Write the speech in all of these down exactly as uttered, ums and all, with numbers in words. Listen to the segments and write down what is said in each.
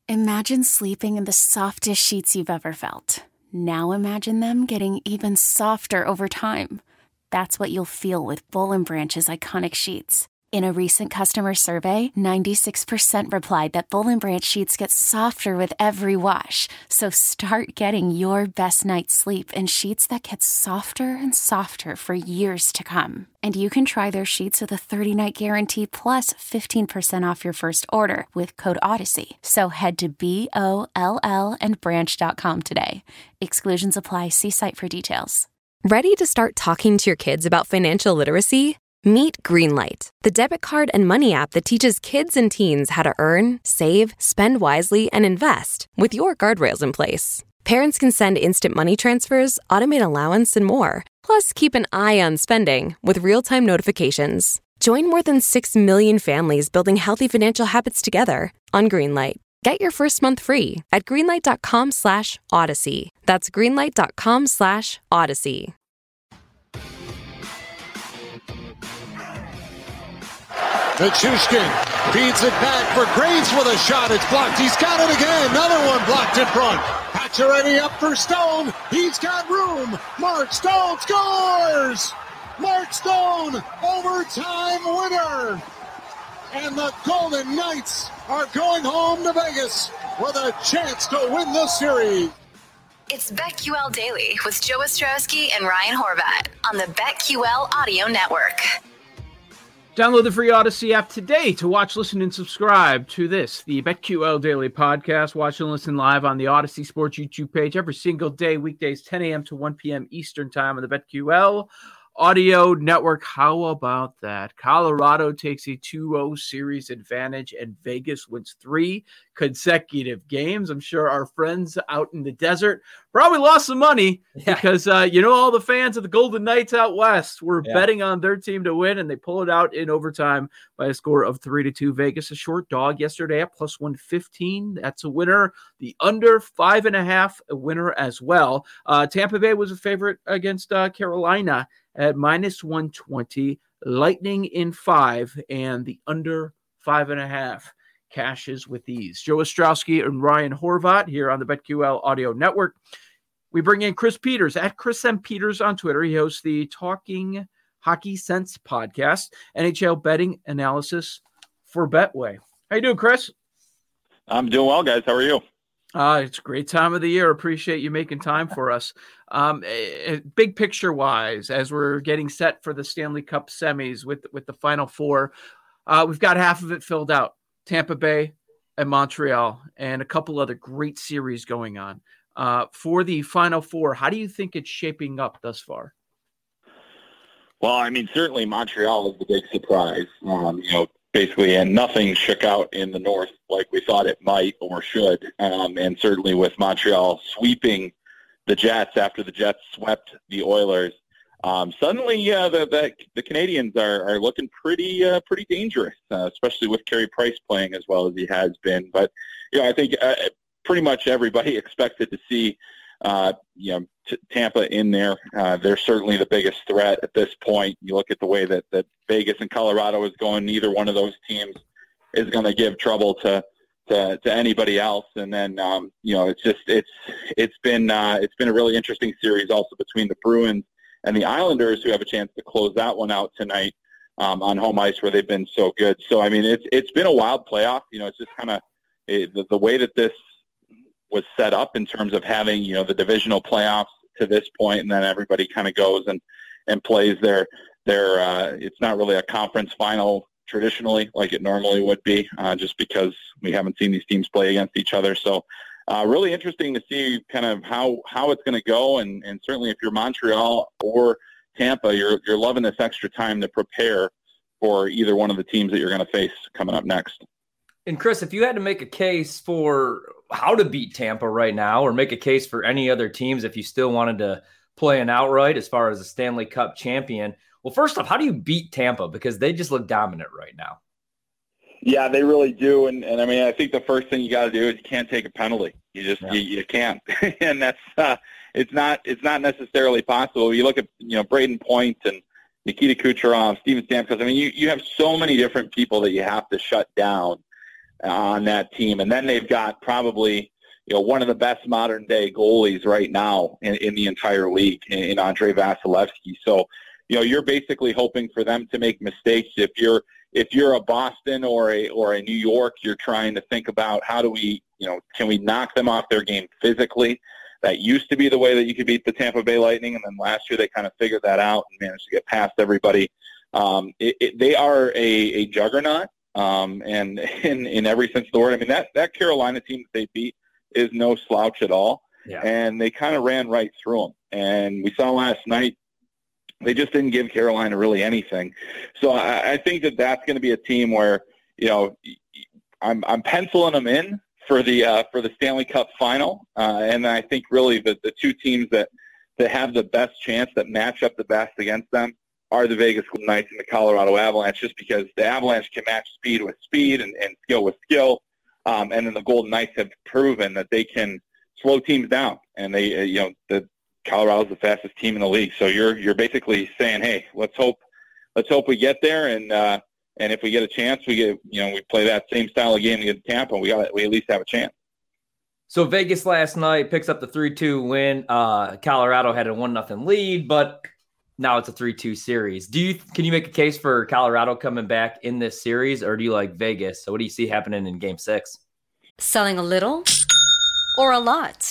Imagine sleeping in the softest sheets you've ever felt. Now imagine them getting even softer over time. That's what you'll feel with Boll and Branch's iconic sheets. In a recent customer survey, ninety-six percent replied that Boll and Branch sheets get softer with every wash. So start getting your best night's sleep in sheets that get softer and softer for years to come. And you can try their sheets with a thirty-night guarantee plus fifteen percent off your first order with code Odyssey. So head to B O L L and branch dot com today. Exclusions apply. See site for details. Ready to start talking to your kids about financial literacy? Meet Greenlight, the debit card and money app that teaches kids and teens how to earn, save, spend wisely, and invest with your guardrails in place. Parents can send instant money transfers, automate allowance, and more. Plus, keep an eye on spending with real-time notifications. Join more than six million families building healthy financial habits together on Greenlight. Get your first month free at greenlight.com slash odyssey. That's greenlight.com slash odyssey. Nichushkin feeds it back for Graves with a shot. It's blocked. He's got it again. Another one blocked in front. Pacioretty up for Stone. He's got room. Mark Stone scores. Mark Stone, overtime winner. And the Golden Knights are going home to Vegas with a chance to win the series. It's BetQL Daily with Joe Ostrowski and Ryan Horvat on the BetQL Audio Network. Download the free Odyssey app today to watch, listen, and subscribe to this, the BetQL Daily Podcast. Watch and listen live on the Odyssey Sports YouTube page every single day, weekdays, ten a.m. to one p.m. Eastern Time on the BetQL Audio Network. How about that? Colorado takes a two oh series advantage, and Vegas wins three consecutive games. I'm sure our friends out in the desert probably lost some money yeah. because, uh, you know, all the fans of the Golden Knights out west were yeah. betting on their team to win, and they pull it out in overtime by a score of three to two. Vegas, a short dog yesterday at plus one fifteen. That's a winner. The under five and a half, a winner as well. Uh, Tampa Bay was a favorite against uh, Carolina at minus one twenty, Lightning in five, and the under five and a half cashes with ease. Joe Ostrowski and Ryan Horvat here on the BetQL Audio Network. We bring in Chris Peters at Chris M. Peters on Twitter. He hosts the Talking Hockey Sense podcast, N H L betting analysis for Betway. How you doing, Chris? I'm doing well, guys. How are you? Uh, it's a great time of the year. Appreciate you making time for us. Um, a, a big picture wise, as we're getting set for the Stanley Cup semis with, with the Final Four, uh, we've got half of it filled out. Tampa Bay and Montreal, and a couple other great series going on. Uh, for the Final Four, how do you think it's shaping up thus far? Well, I mean, certainly Montreal is the big surprise. Um, you know, basically, and nothing shook out in the North like we thought it might or should. Um, and certainly with Montreal sweeping the Jets after the Jets swept the Oilers, um, suddenly uh, the, the the Canadians are, are looking pretty uh, pretty dangerous, uh, especially with Carey Price playing as well as he has been. But you know, I think uh, pretty much everybody expected to see uh, you know t- Tampa in there. Uh, they're certainly the biggest threat at this point. You look at the way that, that Vegas and Colorado is going. Neither one of those teams is going to give trouble to. To, to anybody else, and then um, you know it's just it's it's been uh, it's been a really interesting series also between the Bruins and the Islanders, who have a chance to close that one out tonight um, on home ice where they've been so good. So I mean it's it's been a wild playoff. You know, it's just kind of it, the, the way that this was set up in terms of having you know the divisional playoffs to this point, and then everybody kind of goes and and plays their their. Uh, it's not really a conference final traditionally like it normally would be, uh, just because we haven't seen these teams play against each other. So uh, really interesting to see kind of how, how it's going to go. And, and certainly if you're Montreal or Tampa, you're, you're loving this extra time to prepare for either one of the teams that you're going to face coming up next. And Chris, if you had to make a case for how to beat Tampa right now, or make a case for any other teams, if you still wanted to play an outright as far as a Stanley Cup champion, well, first off, how do you beat Tampa? Because they just look dominant right now. Yeah, they really do. And, and I mean, I think the first thing you got to do is you can't take a penalty. You just, yeah. you, you can't. and that's, uh, it's not, it's not necessarily possible. You look at, you know, Braden Point and Nikita Kucherov, Steven Stamkos. I mean, you, you have so many different people that you have to shut down on that team. And then they've got probably, you know, one of the best modern day goalies right now in, in the entire league in, in Andrei Vasilevsky. So, you know, you're basically hoping for them to make mistakes. If you're, if you're a Boston or a, or a New York, you're trying to think about how do we, you know, can we knock them off their game physically? That used to be the way that you could beat the Tampa Bay Lightning. And then last year they kind of figured that out and managed to get past everybody. Um, it, it, they are a, a juggernaut. Um, and in, in every sense of the word, I mean, that, that Carolina team that they beat is no slouch at all. Yeah. And they kind of ran right through them. And we saw last night, they just didn't give Carolina really anything. So I, I think that that's going to be a team where, you know, I'm, I'm penciling them in for the, uh, for the Stanley Cup final. Uh, and I think really the, the two teams that, that have the best chance, that match up the best against them, are the Vegas Golden Knights and the Colorado Avalanche, just because the Avalanche can match speed with speed and, and skill with skill. Um, and then the Golden Knights have proven that they can slow teams down. And they, uh, you know, the Colorado's the fastest team in the league. So you're, you're basically saying, hey, let's hope, let's hope we get there. And, uh, and if we get a chance, we get, you know, we play that same style of game against Tampa, we got, we at least have a chance. So Vegas last night picks up the three two win. Uh, Colorado had a one nothing lead, but now it's a three two series. Do you can you make a case for Colorado coming back in this series, or do you like Vegas? So what do you see happening in game six? Selling a little or a lot?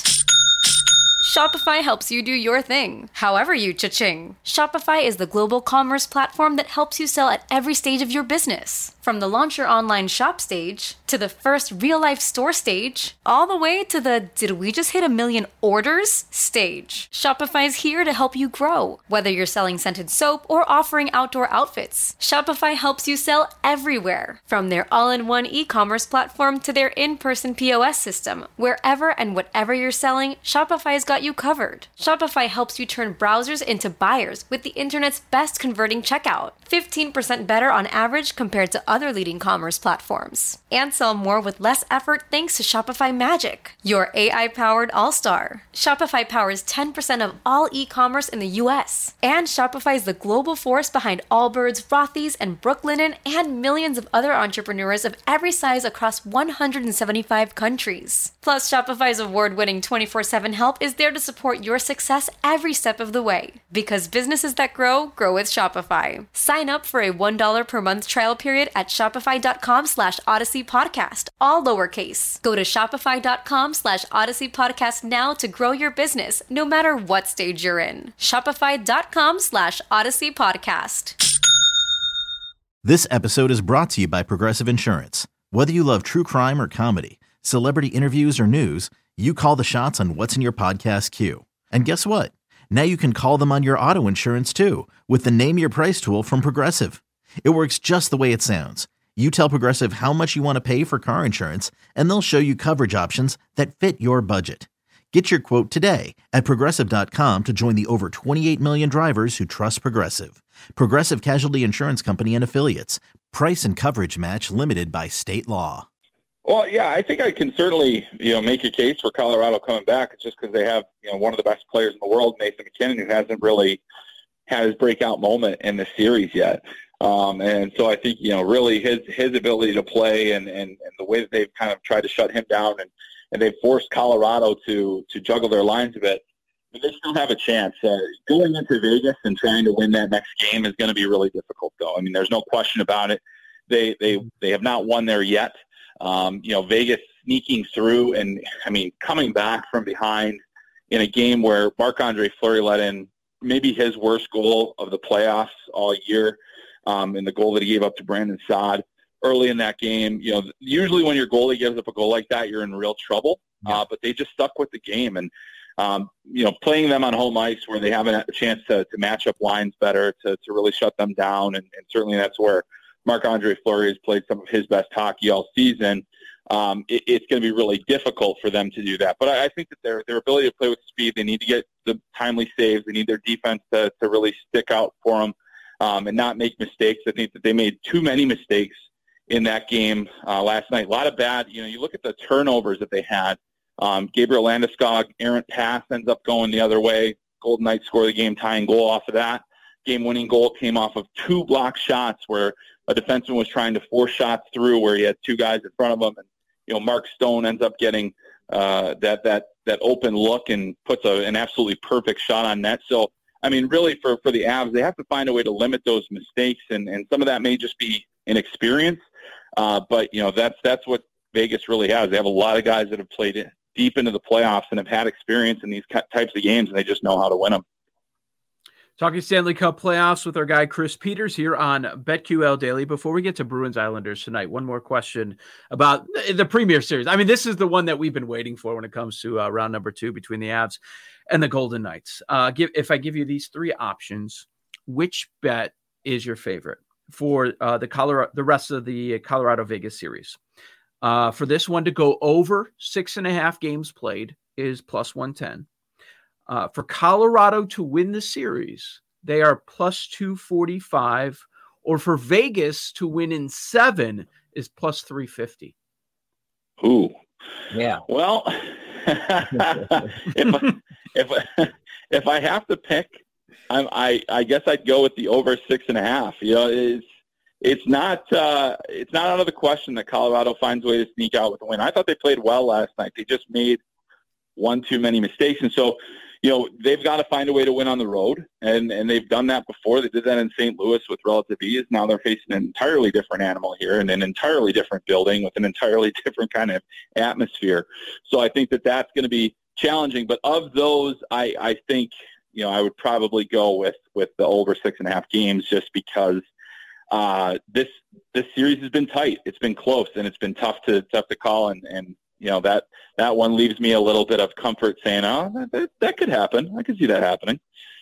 Shopify helps you do your thing, however you cha-ching. Shopify is the global commerce platform that helps you sell at every stage of your business. From the launch your online shop stage, to the first real-life store stage, all the way to the did we just hit a million orders stage. Shopify's here to help you grow. Whether you're selling scented soap or offering outdoor outfits, Shopify helps you sell everywhere. From their all-in-one e-commerce platform to their in-person P O S system, wherever and whatever you're selling, Shopify's got you covered. Shopify helps you turn browsers into buyers with the internet's best converting checkout. fifteen percent better on average compared to other leading commerce platforms. And sell more with less effort thanks to Shopify Magic, your A I-powered all-star. Shopify powers ten percent of all e-commerce in the U S. And Shopify is the global force behind Allbirds, Rothy's, and Brooklinen, and millions of other entrepreneurs of every size across one hundred seventy-five countries. Plus, Shopify's award-winning twenty-four seven help is there to support your success every step of the way. Because businesses that grow, grow with Shopify. Sign up for a one dollar per month trial period at shopify.com slash Odyssey Podcast, all lowercase. Go to shopify.com slash Odyssey Podcast now to grow your business, no matter what stage you're in. Shopify.com slash Odyssey Podcast. This episode is brought to you by Progressive Insurance. Whether you love true crime or comedy, celebrity interviews or news, you call the shots on what's in your podcast queue. And guess what? Now you can call them on your auto insurance too with the Name Your Price tool from Progressive. It works just the way it sounds. You tell Progressive how much you want to pay for car insurance, and they'll show you coverage options that fit your budget. Get your quote today at Progressive dot com to join the over twenty-eight million drivers who trust Progressive. Progressive Casualty Insurance Company and Affiliates. Price and coverage match limited by state law. Well, yeah, I think I can certainly, you know, make a case for Colorado coming back. It's just because they have, you know, one of the best players in the world, Nathan MacKinnon, who hasn't really had his breakout moment in the series yet. Um, and so I think, you know, really his his ability to play and, and, and the way that they've kind of tried to shut him down and, and they've forced Colorado to to juggle their lines a bit, but they still have a chance. Uh, going into Vegas and trying to win that next game is going to be really difficult, though. I mean, there's no question about it. They they they have not won there yet. Um, you know, Vegas sneaking through and, I mean, coming back from behind in a game where Marc-Andre Fleury let in maybe his worst goal of the playoffs all year, um, and the goal that he gave up to Brandon Saad early in that game. You know, usually when your goalie gives up a goal like that, you're in real trouble, uh, but they just stuck with the game. And, um, you know, playing them on home ice where they haven't had a chance to, to match up lines better, to, to really shut them down, and, and certainly that's where Marc-Andre Fleury has played some of his best hockey all season. Um, it, it's going to be really difficult for them to do that. But I, I think that their their ability to play with speed, they need to get the timely saves. They need their defense to, to really stick out for them um, and not make mistakes. I think that they made too many mistakes in that game uh, last night. A lot of bad, you know, you look at the turnovers that they had. Um, Gabriel Landeskog, errant pass ends up going the other way. Golden Knights score the game-tying goal off of that. Game-winning goal came off of two block shots where a defenseman was trying to force shots through where he had two guys in front of him, and you know Mark Stone ends up getting uh, that that that open look and puts a, an absolutely perfect shot on net. So I mean, really for for the Avs, they have to find a way to limit those mistakes, and and some of that may just be inexperience, uh, but you know that's that's what Vegas really has. They have a lot of guys that have played it deep into the playoffs and have had experience in these types of games, and they just know how to win them. Talking Stanley Cup playoffs with our guy Chris Peters here on BetQL Daily. Before we get to Bruins Islanders tonight, one more question about the Premier Series. I mean, this is the one that we've been waiting for when it comes to uh, round number two between the Avs and the Golden Knights. Uh, give, if I give you these three options, which bet is your favorite for uh, the Colorado, the rest of the Colorado Vegas series? Uh, for this one to go over six and a half games played is plus one ten. Uh, for Colorado to win the series, they are plus two forty-five, or for Vegas to win in seven is plus three fifty. Ooh. Yeah. Well, if, I, if, I, if I have to pick, I'm, I, I guess I'd go with the over six and a half. You know, it's, It's not uh, it's not out of the question that Colorado finds a way to sneak out with a win. I thought they played well last night. They just made one too many mistakes. And so, you know, they've got to find a way to win on the road, and, and they've done that before. They did that in Saint Louis with relative ease. Now they're facing an entirely different animal here in an entirely different building with an entirely different kind of atmosphere. So I think that that's going to be challenging. But of those, I, I think, you know, I would probably go with, with the over six and a half games just because – Uh, this this series has been tight. It's been close, and it's been tough to tough to call. And, and you know that that one leaves me a little bit of comfort, saying, "Oh, that, that, that could happen. I could see that happening."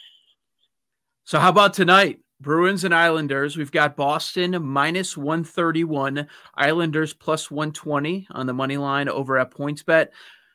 So, how about tonight? Bruins and Islanders. We've got Boston minus one thirty-one, Islanders plus one twenty on the money line over at PointsBet.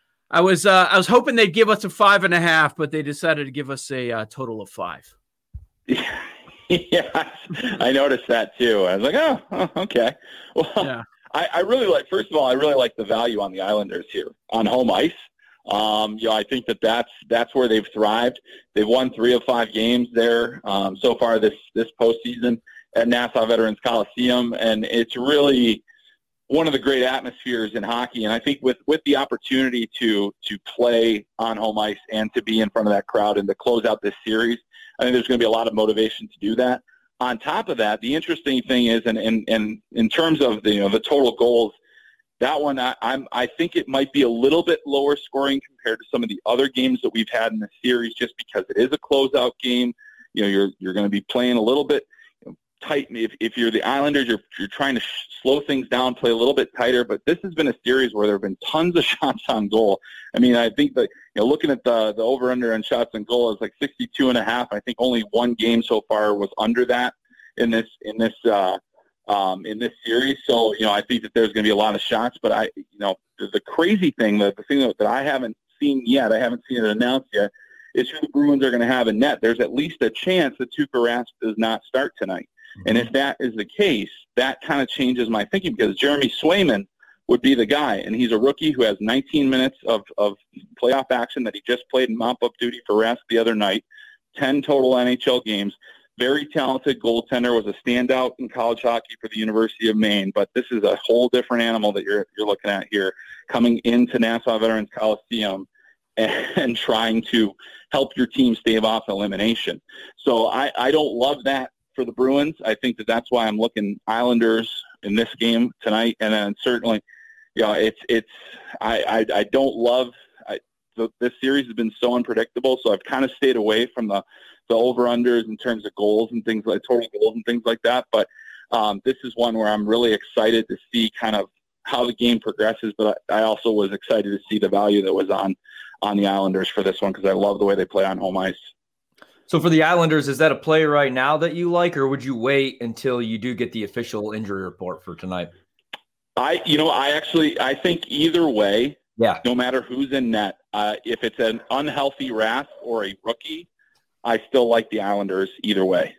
I was uh, I was hoping they'd give us a five and a half, but they decided to give us a uh, total of five. Yeah. Yeah, I noticed that too. I was like, oh, oh okay. Well, yeah. I, I really like, first of all, I really like the value on the Islanders here on home ice. Um, you know, I think that that's, that's where they've thrived. They've won three of five games there um, so far this, this postseason at Nassau Veterans Coliseum. And it's really one of the great atmospheres in hockey. And I think with, with the opportunity to, to play on home ice and to be in front of that crowd and to close out this series, I think there's going to be a lot of motivation to do that. On top of that, the interesting thing is, and in, in, in terms of the, you know, the total goals, that one, I, I'm, I think it might be a little bit lower scoring compared to some of the other games that we've had in the series, just because it is a closeout game. You know, you're, you're going to be playing a little bit you know, tight. If, if you're the Islanders, you're, you're trying to sh- slow things down, play a little bit tighter, but this has been a series where there have been tons of shots on goal. I mean, I think that, you know, looking at the, the over-under on shots on goal is like sixty-two and a half. I think only one game so far was under that in this, in this, uh, um, in this series. So, you know, I think that there's going to be a lot of shots, but I, you know, the, the crazy thing, the, the thing that, that I haven't seen yet, I haven't seen it announced yet, is who the Bruins are going to have in net. There's at least a chance that Tuukka Rask does not start tonight. And if that is the case, that kind of changes my thinking, because Jeremy Swayman would be the guy, and he's a rookie who has nineteen minutes of, of playoff action that he just played in mop-up duty for Rask the other night, ten total N H L games, very talented goaltender, was a standout in college hockey for the University of Maine, but this is a whole different animal that you're you're looking at here, coming into Nassau Veterans Coliseum and, and trying to help your team stave off elimination. So I, I don't love that for the Bruins. I think that that's why I'm looking Islanders in this game tonight. And then certainly, you know, it's, it's, I, I, I don't love, I, the, this series has been so unpredictable. So I've kind of stayed away from the, the over-unders in terms of goals and things like total goals and things like that. But um, this is one where I'm really excited to see kind of how the game progresses. But I, I also was excited to see the value that was on, on the Islanders for this one, because I love the way they play on home ice. So for the Islanders, is that a play right now that you like, or would you wait until you do get the official injury report for tonight? I, you know, I actually, I think either way, yeah, no matter who's in net, uh, if it's an unhealthy Rask or a rookie, I still like the Islanders either way.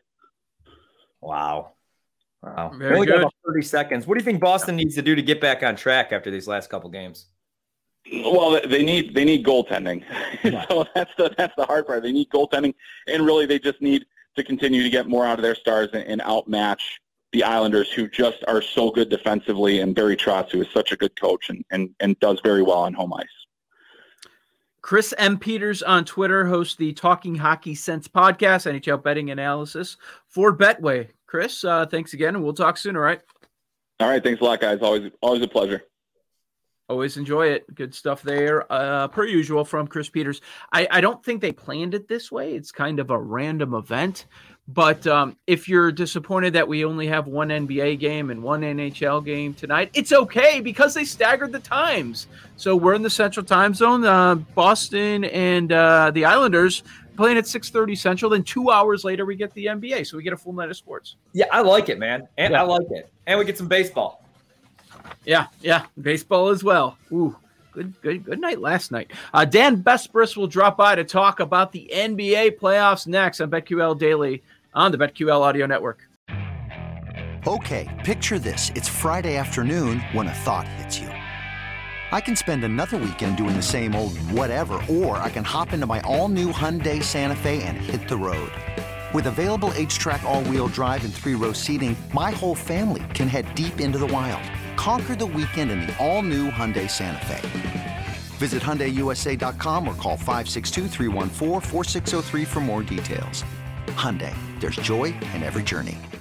Wow. Wow. Very only good. got about thirty seconds. What do you think Boston needs to do to get back on track after these last couple games? Well, they need they need goaltending. Yeah. So that's the that's the hard part. They need goaltending, and really they just need to continue to get more out of their stars and, and outmatch the Islanders, who just are so good defensively, and Barry Trotz, who is such a good coach and, and, and does very well on home ice. Chris M. Peters on Twitter hosts the Talking Hockey Sense podcast, N H L betting analysis for Betway. Chris, uh, thanks again, and we'll talk soon, all right? All right, thanks a lot, guys. Always, always a pleasure. Always enjoy it. Good stuff there, uh, per usual, from Chris Peters. I, I don't think they planned it this way. It's kind of a random event. But um, if you're disappointed that we only have one N B A game and one N H L game tonight, it's okay because they staggered the times. So we're in the Central Time Zone. Uh, Boston and uh, the Islanders playing at six thirty Central. Then two hours later, we get the N B A. So we get a full night of sports. Yeah, I like it, man. And yeah. I like it. And we get some baseball. Yeah, yeah. Baseball as well. Ooh. Good, good, good night last night. Uh, Dan Besbris will drop by to talk about the N B A playoffs next on BetQL Daily on the BetQL Audio Network. Okay, picture this. It's Friday afternoon when a thought hits you. I can spend another weekend doing the same old whatever, or I can hop into my all-new Hyundai Santa Fe and hit the road. With available H-Track all-wheel drive and three-row seating, my whole family can head deep into the wild. Conquer the weekend in the all-new Hyundai Santa Fe. Visit Hyundai U S A dot com or call five six two, three one four, four six zero three for more details. Hyundai, there's joy in every journey.